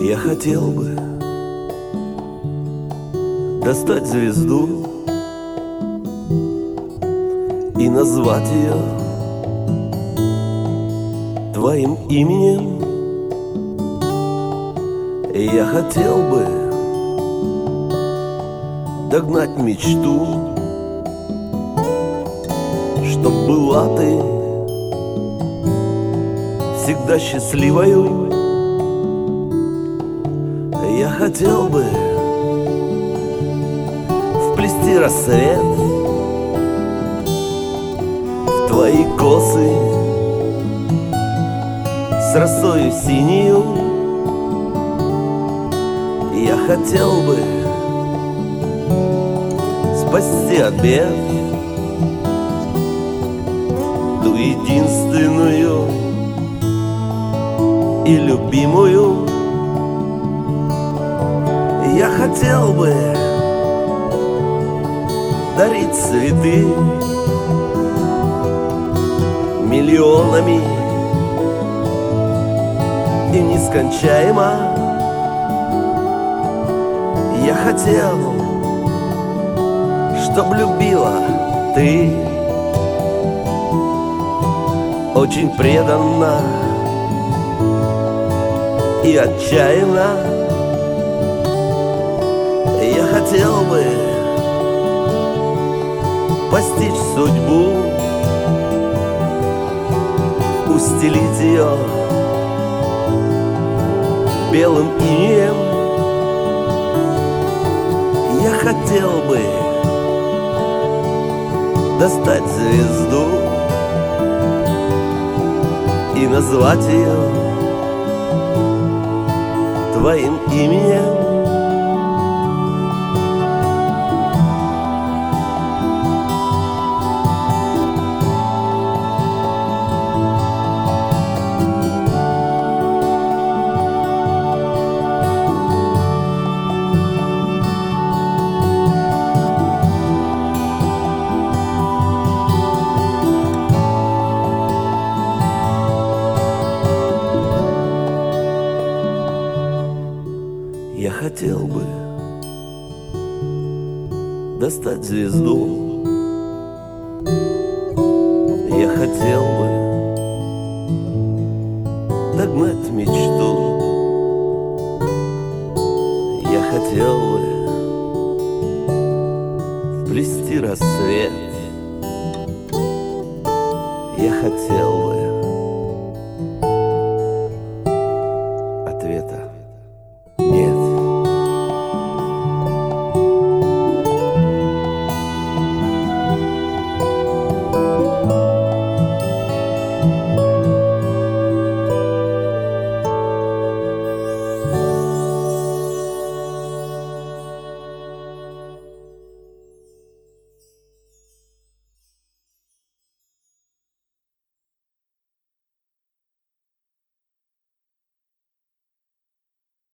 Я хотел бы достать звезду и назвать ее твоим именем. Я хотел бы догнать мечту, чтоб была ты всегда счастливою. Я хотел бы вплести рассвет в твои косы с росою синею. Я хотел бы спасти от бед ту единственную и любимую. Я хотел бы дарить цветы миллионами и нескончаемо. Я хотел, чтоб любила ты очень преданно и отчаянно. Я хотел бы постичь судьбу, устелить ее белым инеем. Я хотел бы достать звезду и назвать ее твоим именем. Я хотел бы достать звезду, я хотел бы догнать мечту, я хотел бы вплести рассвет, я хотел бы ответа.